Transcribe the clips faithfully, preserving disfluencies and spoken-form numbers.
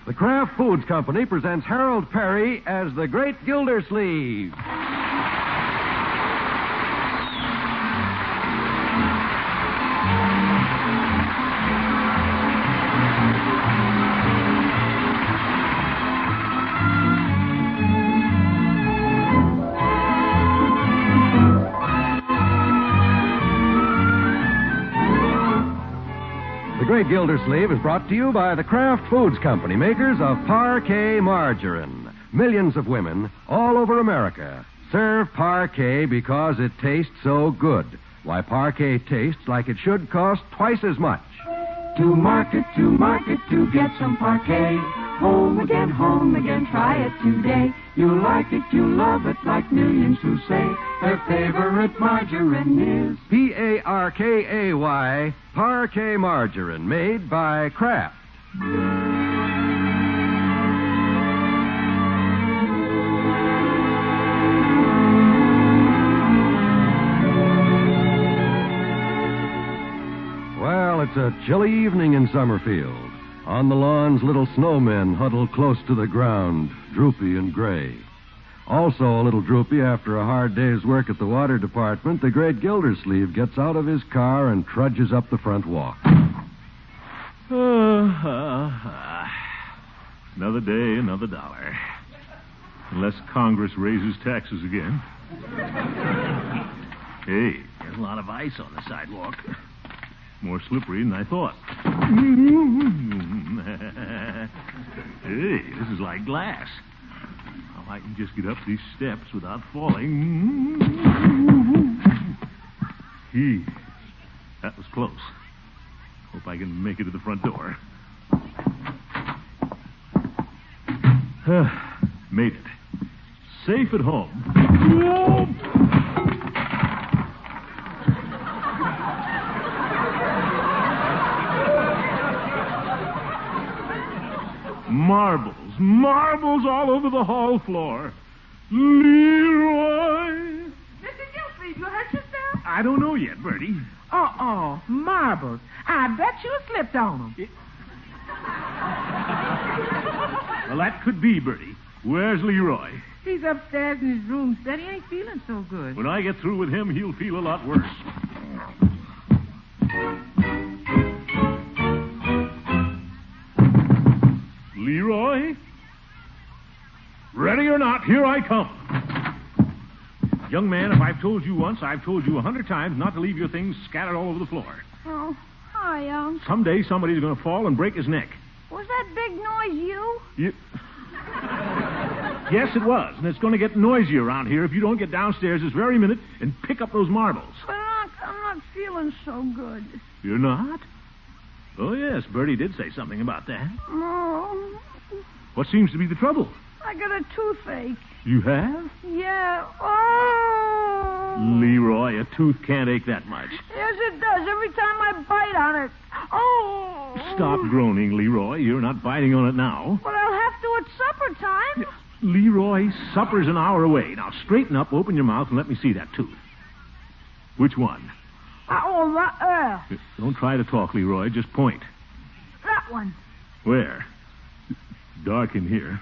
The Kraft Foods Company presents Harold Perry as the Great Gildersleeve. The Great Gildersleeve is brought to you by the Kraft Foods Company, makers of Parquet margarine. Millions of women all over America serve Parquet because it tastes so good. Why, Parquet tastes like it should cost twice as much. To market, to market, to get some Parquet. Home again, home again, try it today. You'll like it, you'll love it, like millions who say their favorite margarine is P A R K A Y, Parquet margarine, made by Kraft. Well, it's a chilly evening in Summerfield. On the lawns, little snowmen huddle close to the ground, droopy and gray. Also a little droopy after a hard day's work at the water department, the Great Gildersleeve gets out of his car and trudges up the front walk. Uh, uh, uh. Another day, another dollar. Unless Congress raises taxes again. Hey, there's a lot of ice on the sidewalk. More slippery than I thought. Hey, this is like glass. How I can just get up these steps without falling. Gee, that was close. Hope I can make it to the front door. Made it. Safe at home. Marbles, marbles all over the hall floor. Leroy! Mister Gildersleeve, you hurt yourself? I don't know yet, Bertie. Uh-oh, marbles. I bet you slipped on them. It... Well, that could be, Bertie. Where's Leroy? He's upstairs in his room. Said he ain't feeling so good. When I get through with him, he'll feel a lot worse. Leroy? Ready or not, here I come. Young man, if I've told you once, I've told you a hundred times not to leave your things scattered all over the floor. Oh, hi, Unc. Someday somebody's going to fall and break his neck. Was that big noise you? You... Yes, it was, and it's going to get noisy around here if you don't get downstairs this very minute and pick up those marbles. But, Unc, I'm not feeling so good. You're not? Oh, yes, Bertie did say something about that. Oh. What seems to be the trouble? I got a toothache. You have? Yeah. Oh. Leroy, a tooth can't ache that much. Yes, it does. Every time I bite on it. Oh. Stop groaning, Leroy. You're not biting on it now. But I'll have to at supper time. Leroy, supper's an hour away. Now, straighten up, open your mouth, and let me see that tooth. Which one? Oh, that, uh. Don't try to talk, Leroy. Just point. That one. Where? Dark in here.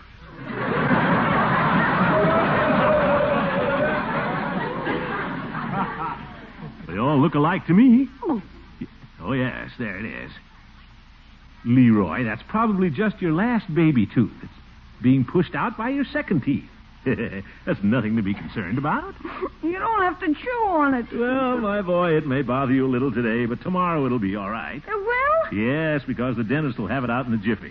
They all look alike to me. Oh. Oh, yes, there it is. Leroy, that's probably just your last baby tooth. It's being pushed out by your second teeth. That's nothing to be concerned about. You don't have to chew on it. Well, my boy, it may bother you a little today, but tomorrow it'll be all right. It will? Yes, because the dentist will have it out in a jiffy.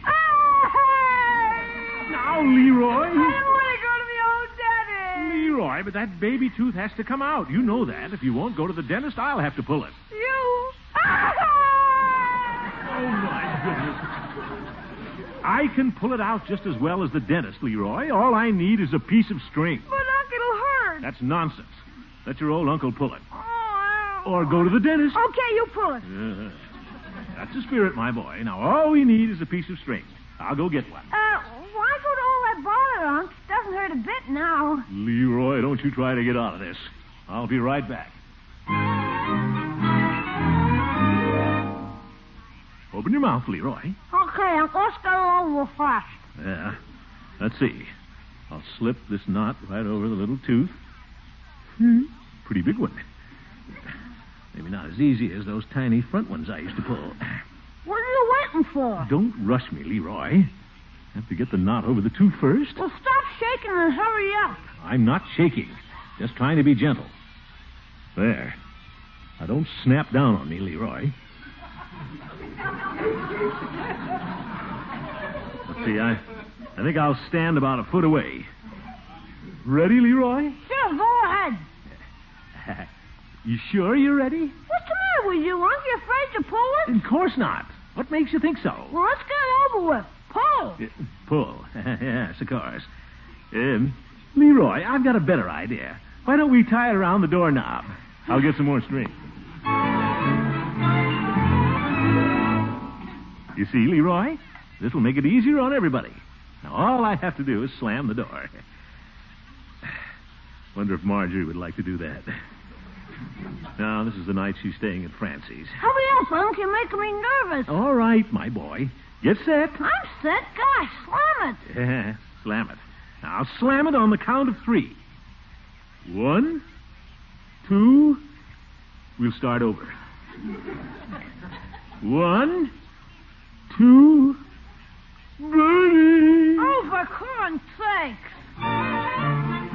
Oh, Now, Leroy. I don't want to go to the old dentist. Leroy, but that baby tooth has to come out. You know that. If you won't go to the dentist, I'll have to pull it. You? Oh, my goodness. I can pull it out just as well as the dentist, Leroy. All I need is a piece of string. But, Unc, it'll hurt. That's nonsense. Let your old uncle pull it. Oh, Or go to the dentist. okay, you pull it. Uh, that's the spirit, my boy. Now, all we need is a piece of string. I'll go get one. Uh, why go to all that bother, Unc? Doesn't hurt a bit now. Leroy, don't you try to get out of this. I'll be right back. Open your mouth, Leroy. Okay, Unc, let's go over fast. Yeah. Let's see. I'll slip this knot right over the little tooth. Hmm. Pretty big one. Maybe not as easy as those tiny front ones I used to pull. What are you waiting for? Don't rush me, Leroy. Have to get the knot over the tooth first. Well, stop shaking and hurry up. I'm not shaking. Just trying to be gentle. There. Now, don't snap down on me, Leroy. Let's see, I, I think I'll stand about a foot away. Ready, Leroy? Sure, go ahead. You sure you're ready? What's the matter with you? Aren't you afraid to pull it? Of course not. What makes you think so? Well, let's get it over with. Pull. Uh, pull. Yes, of course. Um, Leroy, I've got a better idea. Why don't we tie it around the doorknob? I'll get some more string. You see, Leroy? This will make it easier on everybody. Now, all I have to do is slam the door. Wonder if Marjorie would like to do that. Now, this is the night she's staying at Francie's. Hurry up, Unc. You're making me nervous. All right, my boy. Get set. I'm set. Gosh, slam it. Yeah, slam it. Now, I'll slam it on the count of three. One, two, we'll start over. One, two, Bertie! Oh, for corn's sakes.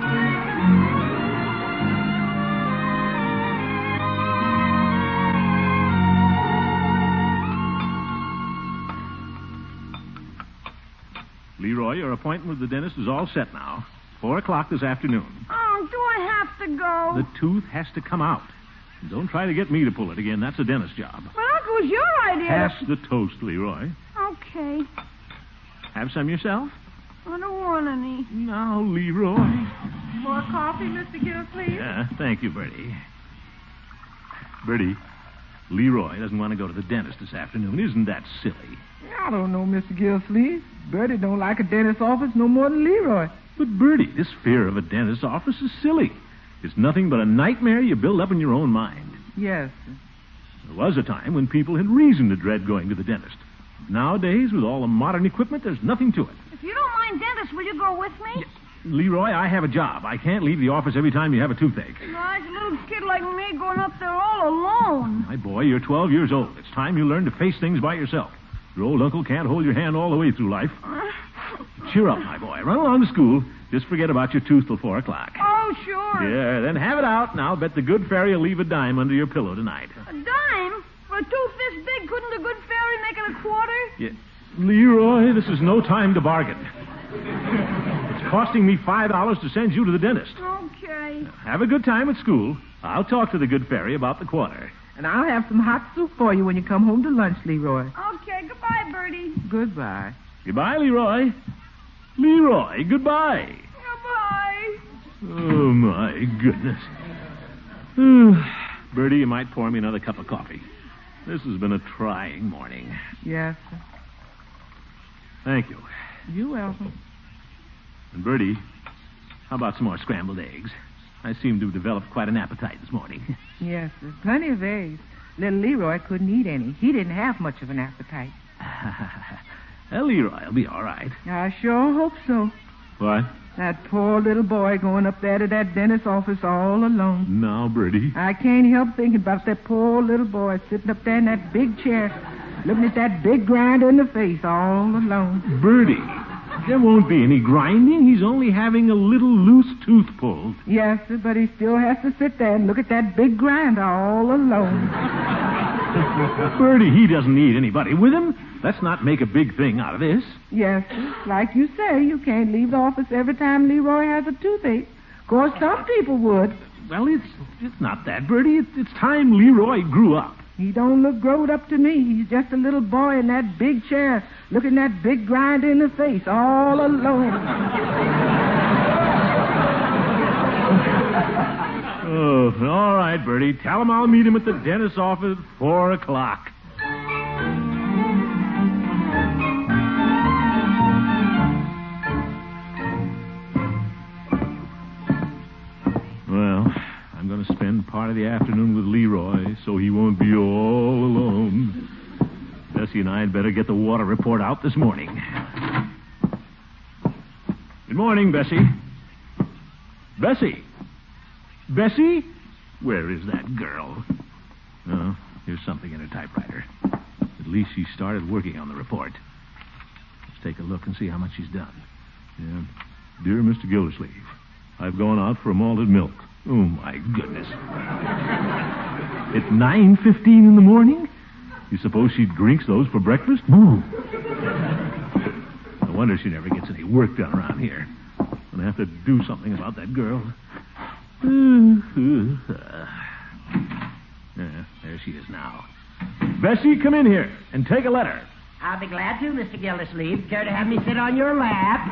Leroy, your appointment with the dentist is all set now. Four o'clock this afternoon. Oh, do I have to go? The tooth has to come out. Don't try to get me to pull it again. That's a dentist's job. But Unc, it was your idea. Pass the toast, Leroy. Okay. Have some yourself? I don't want any. Now, Leroy. More coffee, Mister Gill, please? Yeah, thank you, Bertie. Bertie, Leroy doesn't want to go to the dentist this afternoon. Isn't that silly? I don't know, Mister Gillsleeve. Bertie don't like a dentist's office no more than Leroy. But, Bertie, this fear of a dentist's office is silly. It's nothing but a nightmare you build up in your own mind. Yes. There was a time when people had reason to dread going to the dentist. Nowadays, with all the modern equipment, there's nothing to it. If you don't mind dentist, will you go with me? Leroy, I have a job. I can't leave the office every time you have a toothache. Gosh, a little kid like me going up there all alone. My boy, you're twelve years old. It's time you learn to face things by yourself. Your old uncle can't hold your hand all the way through life. Cheer up, my boy. Run along to school. Just forget about your tooth till four o'clock. Oh, sure. Yeah, then have it out, and I'll bet the good fairy will leave a dime under your pillow tonight. A dime? For a tooth this big, couldn't the good fairy make it a quarter? Yeah. Leroy, this is no time to bargain. It's costing me five dollars to send you to the dentist. Okay. Have a good time at school. I'll talk to the good fairy about the quarter. And I'll have some hot soup for you when you come home to lunch, Leroy. Okay, goodbye, Bertie. Goodbye. Goodbye, Leroy. Leroy, goodbye. Goodbye. Oh, my goodness. Bertie, you might pour me another cup of coffee. This has been a trying morning. Yes, sir. Thank you. You're welcome. And, Bertie, how about some more scrambled eggs? I seem to have developed quite an appetite this morning. Yes, sir. Plenty of eggs. Little Leroy couldn't eat any. He didn't have much of an appetite. Well, Leroy will be all right. I sure hope so. What? That poor little boy going up there to that dentist's office all alone. Now, Bertie. I can't help thinking about that poor little boy sitting up there in that big chair, looking at that big grinder in the face all alone. Bertie, there won't be any grinding. He's only having a little loose tooth pulled. Yes, sir, but he still has to sit there and look at that big grinder all alone. Bertie, he doesn't need anybody with him. Let's not make a big thing out of this. Yes, sir. Like you say, you can't leave the office every time Leroy has a toothache. Of course, some people would. Well, it's it's not that, Bertie. It's, it's time Leroy grew up. He don't look growed up to me. He's just a little boy in that big chair, looking that big grinder in the face, all alone. Oh, all right, Bertie. Tell him I'll meet him at the dentist's office at four o'clock. Well, I'm going to spend part of the afternoon with Leroy so he won't be all alone. Bessie and I had better get the water report out this morning. Good morning, Bessie. Bessie? Bessie? Where is that girl? Oh, here's something in her typewriter. At least she started working on the report. Let's take a look and see how much she's done. Yeah. Dear Mister Gildersleeve, I've gone out for a malted milk. Oh, my goodness. At nine fifteen in the morning? You suppose she drinks those for breakfast? Ooh. No wonder she never gets any work done around here. I'm going to have to do something about that girl. Yeah, there she is now. Bessie, come in here and take a letter. I'll be glad to, Mister Gildersleeve. Care to have me sit on your lap?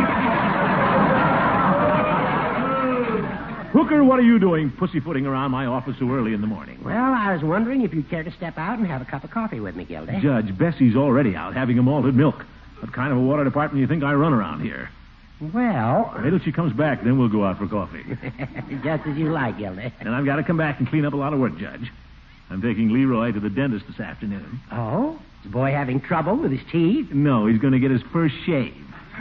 Hooker, what are you doing pussyfooting around my office so early in the morning? Well, I was wondering if you'd care to step out and have a cup of coffee with me, Gildy. Judge, Bessie's already out having a malted milk. What kind of a water department do you think I run around here? Well... Wait till she comes back, then we'll go out for coffee. Just as you like, Gildy. And I've got to come back and clean up a lot of work, Judge. I'm taking Leroy to the dentist this afternoon. Oh? Is the boy having trouble with his teeth? No, he's going to get his first shave.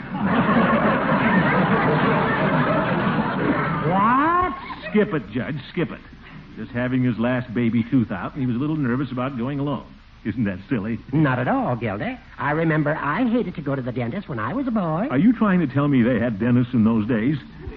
What? Skip it, Judge, skip it. Just having his last baby tooth out, and he was a little nervous about going alone. Isn't that silly? Not at all, Gildy. I remember I hated to go to the dentist when I was a boy. Are you trying to tell me they had dentists in those days?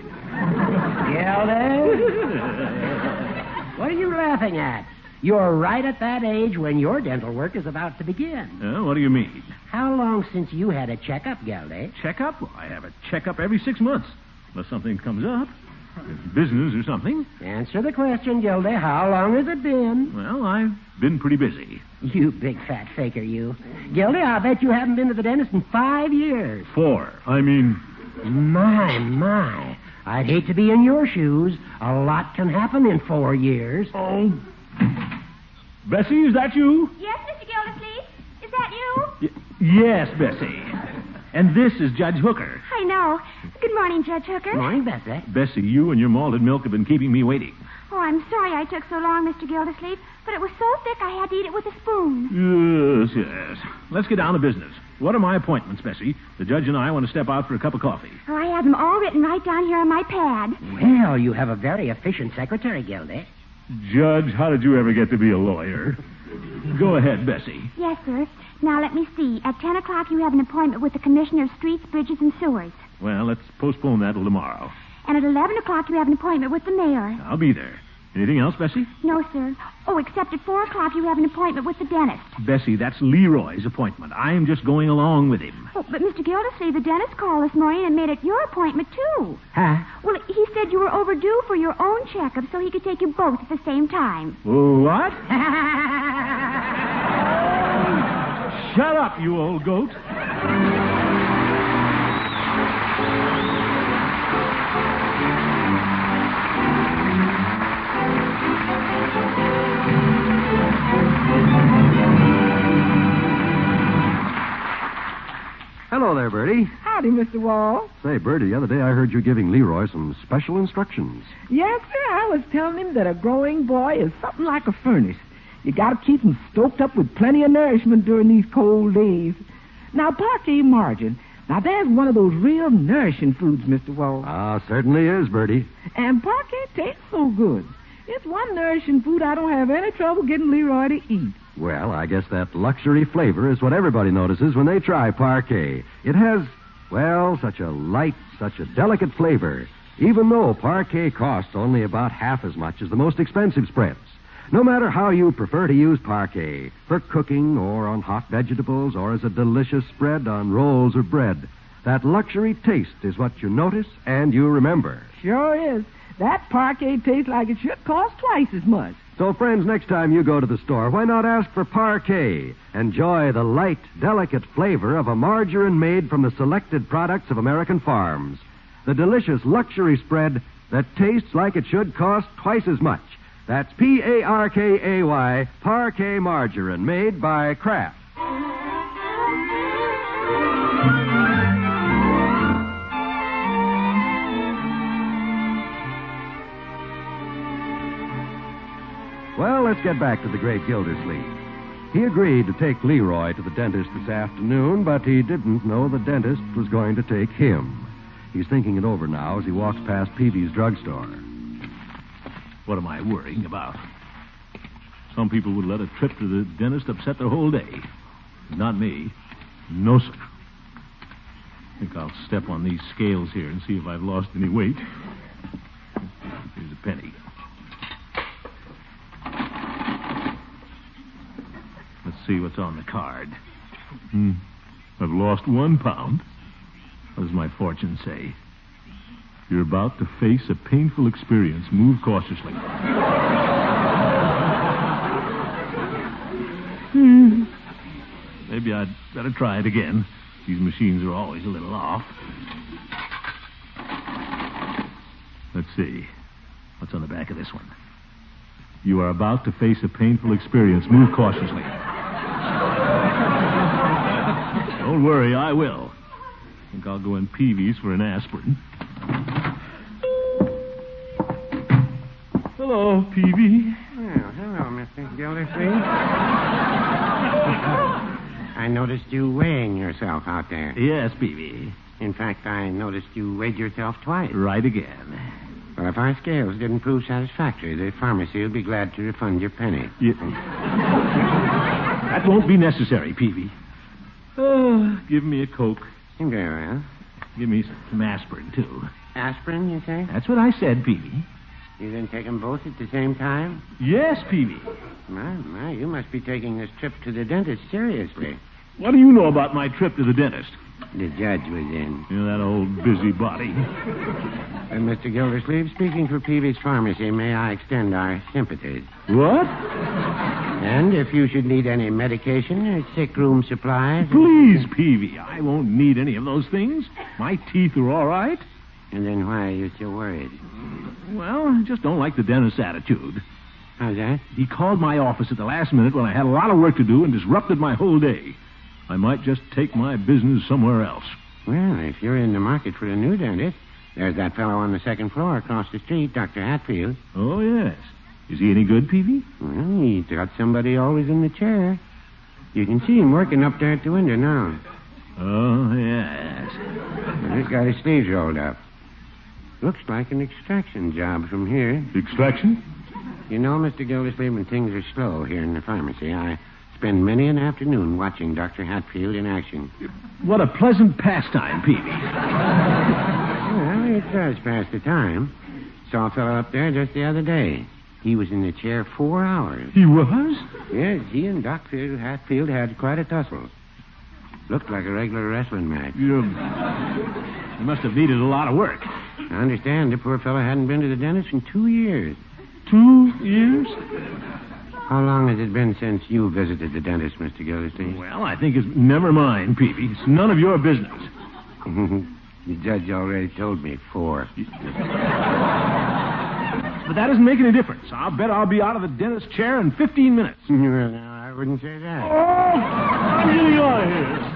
Gildy? What are you laughing at? You're right at that age when your dental work is about to begin. Uh, what do you mean? How long since you had a checkup, Gildy? Checkup? Well, I have a checkup every six months. Unless something comes up. Business or something. Answer the question, Gildy. How long has it been? Well, I've been pretty busy. You big fat faker, you. Gildy, I'll bet you haven't been to the dentist in five years. Four. I mean... My, my. I'd hate to be in your shoes. A lot can happen in four years. Oh... Bessie, is that you? Yes, Mister Gildersleeve? Is that you? Y- yes, Bessie. And this is Judge Hooker. I know. Good morning, Judge Hooker. Morning, Bessie. Bessie, you and your malted milk have been keeping me waiting. Oh, I'm sorry I took so long, Mister Gildersleeve, but it was so thick I had to eat it with a spoon. Yes, yes. Let's get down to business. What are my appointments, Bessie? The judge and I want to step out for a cup of coffee. Oh, I have them all written right down here on my pad. Well, you have a very efficient secretary, Gildy. Judge, how did you ever get to be a lawyer? Go ahead, Bessie. Yes, sir. Now, let me see. At ten o'clock, you have an appointment with the Commissioner of Streets, Bridges, and Sewers. Well, let's postpone that till tomorrow. And at eleven o'clock, you have an appointment with the mayor. I'll be there. Anything else, Bessie? No, sir. Oh, except at four o'clock, you have an appointment with the dentist. Bessie, that's Leroy's appointment. I'm just going along with him. Oh, but Mister Gildersleeve, the dentist called this morning and made it your appointment, too. Huh? Well, he said you were overdue for your own checkup, so he could take you both at the same time. What? Shut up, you old goat. Hello there, Bertie. Howdy, Mister Wall. Say, Bertie, the other day I heard you giving Leroy some special instructions. Yes, sir. I was telling him that a growing boy is something like a furnace. You got to keep him stoked up with plenty of nourishment during these cold days. Now, parquet margarine. Now, there's one of those real nourishing foods, Mister Wall. Ah, certainly is, Bertie. And parquet tastes so good. It's one nourishing food I don't have any trouble getting Leroy to eat. Well, I guess that luxury flavor is what everybody notices when they try parquet. It has, well, such a light, such a delicate flavor, even though parquet costs only about half as much as the most expensive spreads. No matter how you prefer to use parquet, for cooking or on hot vegetables or as a delicious spread on rolls or bread, that luxury taste is what you notice and you remember. Sure is. That parquet tastes like it should cost twice as much. So, friends, next time you go to the store, why not ask for parquet? Enjoy the light, delicate flavor of a margarine made from the selected products of American farms. The delicious luxury spread that tastes like it should cost twice as much. That's P A R K A Y, Parquet Margarine, made by Kraft. Well, let's get back to the great Gildersleeve. He agreed to take Leroy to the dentist this afternoon, but he didn't know the dentist was going to take him. He's thinking it over now as he walks past Peavy's drugstore. What am I worrying about? Some people would let a trip to the dentist upset their whole day. Not me. No, sir. I think I'll step on these scales here and see if I've lost any weight. Here's a penny. Let's see what's on the card. Hmm. I've lost one pound. What does my fortune say? You're about to face a painful experience. Move cautiously. hmm. Maybe I'd better try it again. These machines are always a little off. Let's see. What's on the back of this one? You are about to face a painful experience. Move cautiously. Don't worry, I will. I think I'll go in Peavy's for an aspirin. Hello, Peavy. Well, hello, Mister Gildersleeve. I noticed you weighing yourself out there. Yes, Peavy. In fact, I noticed you weighed yourself twice. Right again. Well, if our scales didn't prove satisfactory, the pharmacy will be glad to refund your penny. Yeah. That won't be necessary, Peavy. Oh, give me a Coke. Very well. Give me some aspirin, too. Aspirin, you say? That's what I said, Peavy. You then take them both at the same time? Yes, Peavy. My, my, you must be taking this trip to the dentist seriously. What do you know about my trip to the dentist? The judge was in. You know, that old busybody. Uh, Mister Gildersleeve, speaking for Peavy's Pharmacy, may I extend our sympathies? What? And if you should need any medication or sick room supplies... Please, Peavy, I won't need any of those things. My teeth are all right. And then why are you so worried? Well, I just don't like the dentist's attitude. How's that? He called my office at the last minute when I had a lot of work to do and disrupted my whole day. I might just take my business somewhere else. Well, if you're in the market for a new dentist, there's that fellow on the second floor across the street, Doctor Hatfield. Oh, yes. Is he any good, Peavy? Well, he's got somebody always in the chair. You can see him working up there at the window now. Oh, yes. Well, he's got his sleeves rolled up. Looks like an extraction job from here. Extraction? You know, Mister Gildersleeve, when things are slow here in the pharmacy, I spend many an afternoon watching Doctor Hatfield in action. What a pleasant pastime, Peavy. Well, it does pass the time. Saw a fellow up there just the other day. He was in the chair four hours. He was? Yes, he and Doctor Hatfield had quite a tussle. Looked like a regular wrestling match. You, you must have needed a lot of work. I understand the poor fellow hadn't been to the dentist in two years. Two years? How long has it been since you visited the dentist, Mister Gildersleeve? Well, I think it's... Never mind, Peavy. It's none of your business. The judge already told me four. But that doesn't make any difference. I'll bet I'll be out of the dentist's chair in fifteen minutes. Well, no, I wouldn't say that. Oh, I'm getting out of here.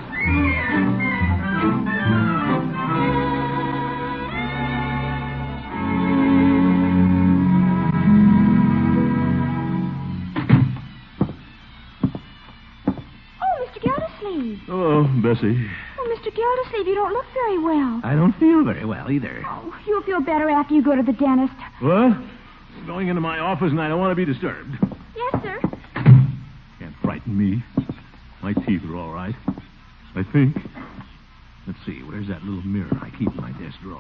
Oh, Bessie. Oh, Mister Gildersleeve, you don't look very well. I don't feel very well either. Oh, you'll feel better after you go to the dentist. What? I'm going into my office and I don't want to be disturbed. Yes, sir. Can't frighten me. My teeth are all right. I think. Let's see, where's that little mirror I keep in my desk drawer?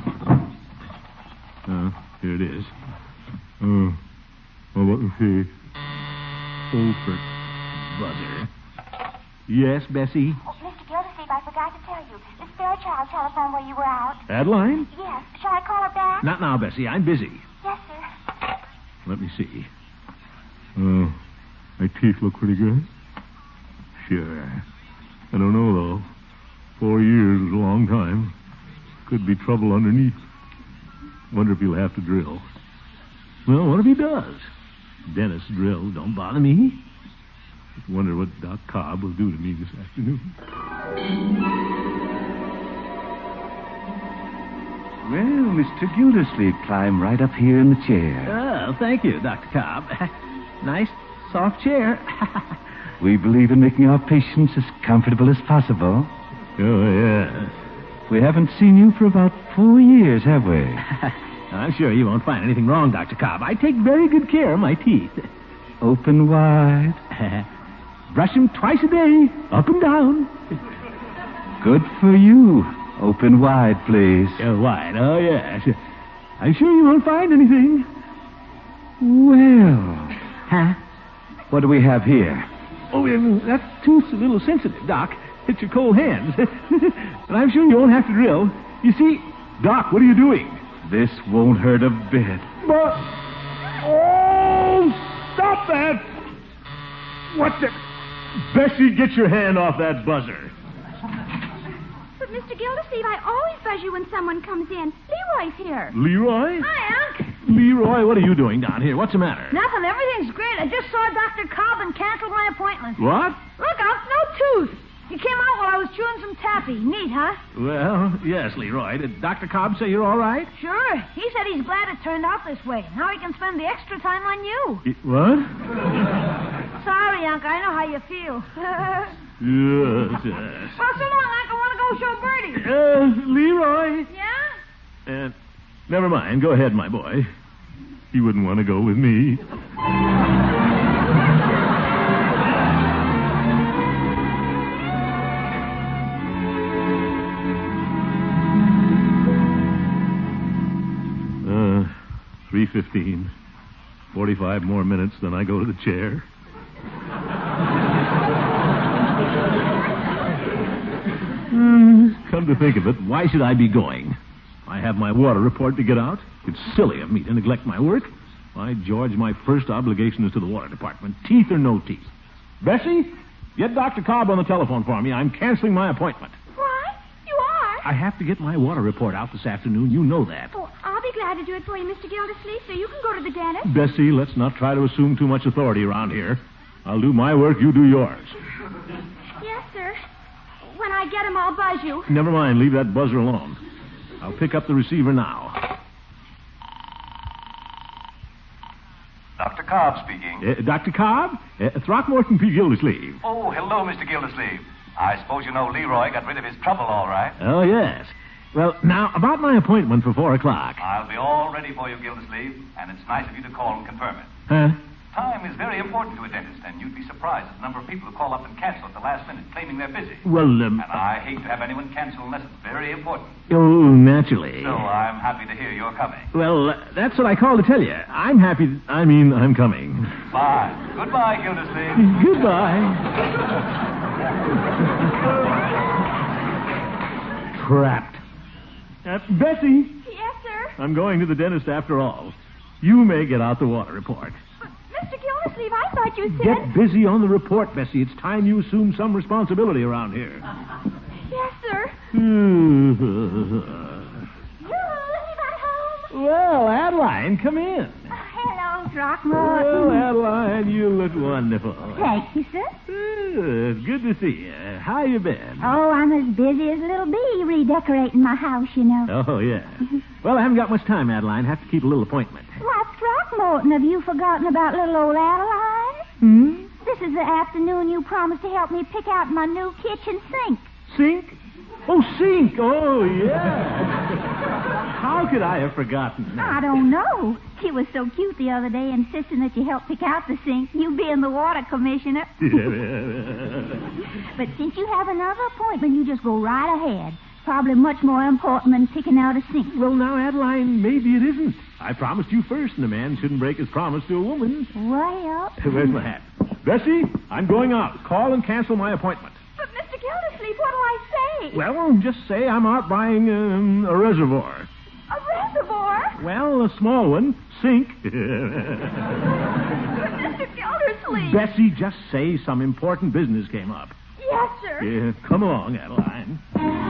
Oh, here it is. Oh, well, what was he? Oh, for buzzer. Yes, Bessie? Oh, Mister Gildersleeve, I forgot to tell you. Miss Fairchild telephoned while you were out. Adeline? Yes. Shall I call her back? Not now, Bessie. I'm busy. Yes, sir. Let me see. Oh, my teeth look pretty good. Sure. I don't know, though. Four years is a long time. Could be trouble underneath. Wonder if he'll have to drill. Well, what if he does? Dentist drill don't bother me. Just wonder what Doc Cobb will do to me this afternoon. Well, Mister Gildersleeve, climb right up here in the chair. Oh, thank you, Doctor Cobb. Nice, soft chair. We believe in making our patients as comfortable as possible. Oh, yeah. We haven't seen you for about four years, have we? I'm sure you won't find anything wrong, Doctor Cobb. I take very good care of my teeth. Open wide. Brush them twice a day, up and down. Good for you. Open wide, please. Oh, wide. Oh, yes. I'm sure you won't find anything. Well. Huh? What do we have here? Oh, um, that tooth's a little sensitive, Doc. It's your cold hands. But I'm sure you won't have to drill. You see, Doc, what are you doing? This won't hurt a bit. But... Oh, stop that! What the... Bessie, get your hand off that buzzer. But, Mister Gildersleeve, I always buzz you when someone comes in. Leroy's here. Leroy? Hi, Unc. Leroy, what are you doing down here? What's the matter? Nothing. Everything's great. I just saw Doctor Cobb and canceled my appointment. What? Look, Unc, no tooth. He came out while I was chewing some taffy. Neat, huh? Well, yes, Leroy. Did Doctor Cobb say you're all right? Sure. He said he's glad it turned out this way. Now he can spend the extra time on you. Y- What? Sorry, Unc. I know how you feel. Yes, yes. Well, so long, Unc. I want to go show Bertie. Uh, Leroy. Yeah? Uh, never mind. Go ahead, my boy. He wouldn't want to go with me. Uh, three fifteen. Forty-five more minutes, then I go to the chair. Come to think of it, why should I be going? I have my water report to get out. It's silly of me to neglect my work. By George, my first obligation is to the water department. Teeth or no teeth. Bessie, get Doctor Cobb on the telephone for me. I'm canceling my appointment. What? You are? I have to get my water report out this afternoon. You know that. Oh, I'll be glad to do it for you, Mister Gildersleeve, so you can go to the dentist. Bessie, let's not try to assume too much authority around here. I'll do my work, you do yours. Yes, sir. When I get him, I'll buzz you. Never mind, leave that buzzer alone. I'll pick up the receiver now. Doctor Cobb speaking. Uh, Doctor Cobb? Uh, Throckmorton P. Gildersleeve. Oh, hello, Mister Gildersleeve. I suppose you know Leroy got rid of his trouble all right. Oh, yes. Well, now, about my appointment for four o'clock. I'll be all ready for you, Gildersleeve, and it's nice of you to call and confirm it. Huh? Time is very important to a dentist, and you'd be surprised at the number of people who call up and cancel at the last minute, claiming they're busy. Well, um... And I hate to have anyone cancel unless it's very important. Oh, naturally. So I'm happy to hear you're coming. Well, uh, that's what I called to tell you. I'm happy... Th- I mean, I'm coming. Fine. Goodbye, Gildersleeve. Goodbye. Trapped. Uh, Bessie, Yes, sir. I'm going to the dentist after all. You may get out the water report. But, Mister Gildersleeve, I thought you said... Get busy on the report, Bessie. It's time you assume some responsibility around here. Yes, sir. Hmm. You leave at home? Well, Adeline, come in. Hello, Throckmorton. Oh, Adeline, you look wonderful. Thank you, sir. Good, good to see you. How you been? Oh, I'm as busy as a little bee redecorating my house, you know. Oh, yeah. Well, I haven't got much time, Adeline. Have to keep a little appointment. Why, Throckmorton, have you forgotten about little old Adeline? Hmm? This is the afternoon you promised to help me pick out my new kitchen sink. Sink? Oh, sink. Oh, yeah. How could I have forgotten that? I don't know. She was so cute the other day, insisting that you help pick out the sink, you being the water commissioner. But since you have another appointment, you just go right ahead. Probably much more important than picking out a sink. Well, now, Adeline, maybe it isn't. I promised you first, and a man shouldn't break his promise to a woman. Well... Where's my hat? Bessie, I'm going out. Call and cancel my appointment. But, Mister Gildersleeve, what do I say? Well, just say I'm out buying um, a reservoir. A reservoir? Well, a small one. Sink. But, Mister Gildersleeve... Bessie, just say some important business came up. Yes, sir. Yeah, come along, Adeline.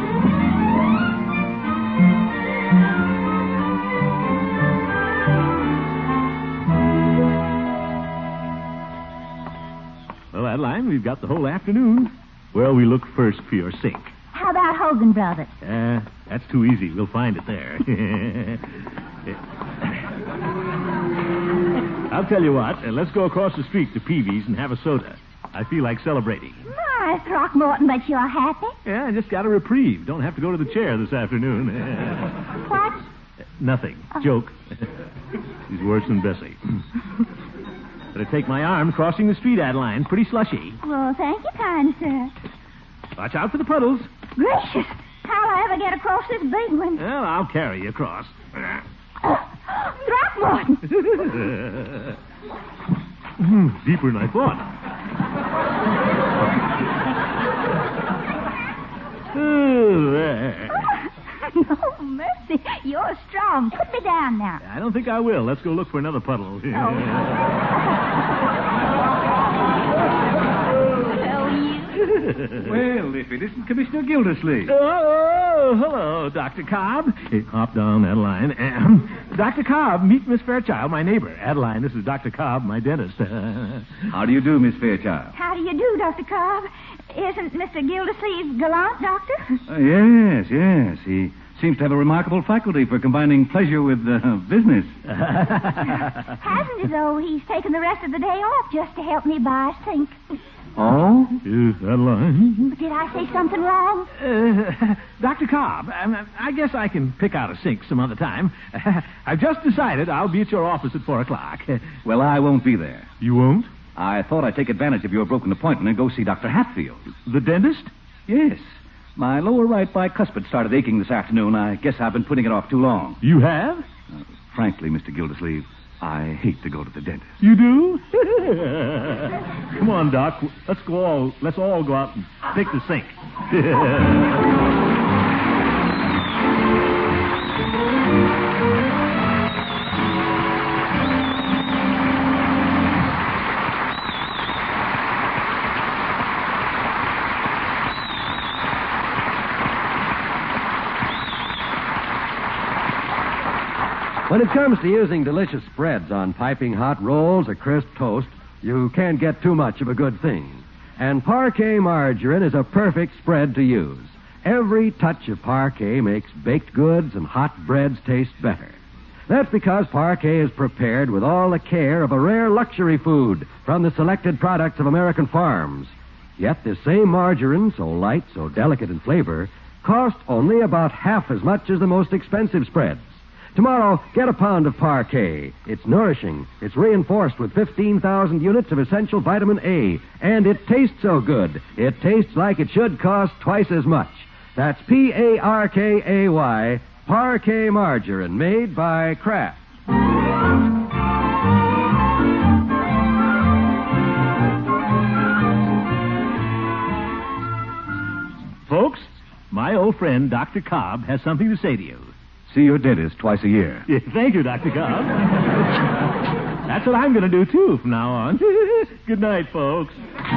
Well, Adeline, we've got the whole afternoon. Where'll we look first for your sink? How about Hogan Brothers? Uh, that's too easy. We'll find it there. I'll tell you what. Uh, let's go across the street to Peavy's and have a soda. I feel like celebrating. My, Why, Throckmorton, but you're happy? Yeah, I just got a reprieve. Don't have to go to the chair this afternoon. What? Nothing. Oh. Joke. He's worse than Bessie. Better take my arm crossing the street, Adeline. Pretty slushy. Well, thank you, kind sir. Watch out for the puddles. Gracious, how'll I ever get across this big one? Well, I'll carry you across. Throckmorton! Deeper than I thought. Oh, there. No mercy. You're strong. Put me down now. I don't think I will. Let's go look for another puddle. Oh, you. Well, if it isn't Commissioner Gildersleeve. Oh, hello, Doctor Cobb. Hey, hop down, Adeline. Um, Doctor Cobb, meet Miss Fairchild, my neighbor. Adeline, this is Doctor Cobb, my dentist. How do you do, Miss Fairchild? How do you do, Doctor Cobb? Isn't Mister Gildersleeve gallant, Doctor? Uh, yes, yes. He seems to have a remarkable faculty for combining pleasure with uh, business. Hasn't it, though? He's taken the rest of the day off just to help me buy a sink. Oh? Yes, Adeline. Did I say something wrong? Uh, Doctor Cobb, um, I guess I can pick out a sink some other time. I've just decided I'll be at your office at four o'clock. Well, I won't be there. You won't? I thought I'd take advantage of your broken appointment and go see Doctor Hatfield. The dentist? Yes. My lower right bicuspid started aching this afternoon. I guess I've been putting it off too long. You have? Uh, frankly, Mister Gildersleeve, I hate to go to the dentist. You do? Come on, Doc. Let's go all. Let's all go out and pick the sink. When it comes to using delicious spreads on piping hot rolls or crisp toast, you can't get too much of a good thing. And Parquet margarine is a perfect spread to use. Every touch of Parquet makes baked goods and hot breads taste better. That's because Parquet is prepared with all the care of a rare luxury food from the selected products of American farms. Yet this same margarine, so light, so delicate in flavor, costs only about half as much as the most expensive spreads. Tomorrow, get a pound of Parquet. It's nourishing. It's reinforced with fifteen thousand units of essential vitamin A. And it tastes so good. It tastes like it should cost twice as much. That's P A R K A Y, Parquet margarine, made by Kraft. Folks, my old friend Doctor Cobb has something to say to you. See your dentist twice a year. Yeah, thank you, Doctor Cobb. That's what I'm going to do, too, from now on. Good night, folks.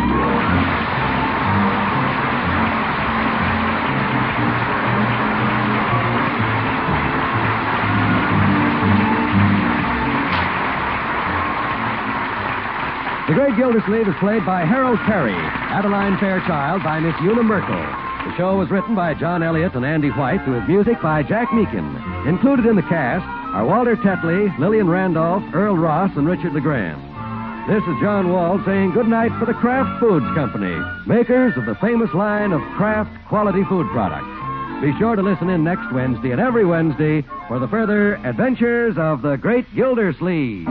The Great Gildersleeve is played by Harold Perry, Adeline Fairchild by Miss Una Merkel. The show was written by John Elliott and Andy White, with music by Jack Meakin. Included in the cast are Walter Tetley, Lillian Randolph, Earl Ross, and Richard LeGrand. This is John Wald saying goodnight for the Kraft Foods Company, makers of the famous line of Kraft quality food products. Be sure to listen in next Wednesday and every Wednesday for the further adventures of the Great Gildersleeve.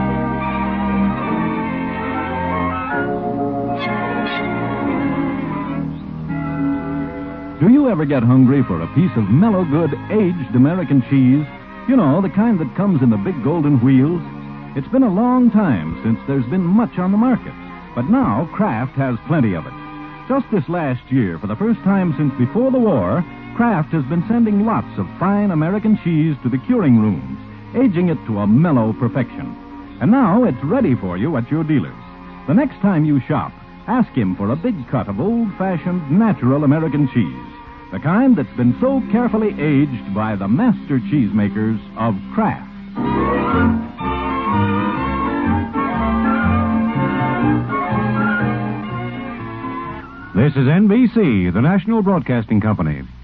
Do you ever get hungry for a piece of mellow good aged American cheese? You know, the kind that comes in the big golden wheels? It's been a long time since there's been much on the market, but now Kraft has plenty of it. Just this last year, for the first time since before the war, Kraft has been sending lots of fine American cheese to the curing rooms, aging it to a mellow perfection. And now it's ready for you at your dealers. The next time you shop, ask him for a big cut of old-fashioned, natural American cheese, the kind that's been so carefully aged by the master cheesemakers of Kraft. This is N B C, the National Broadcasting Company.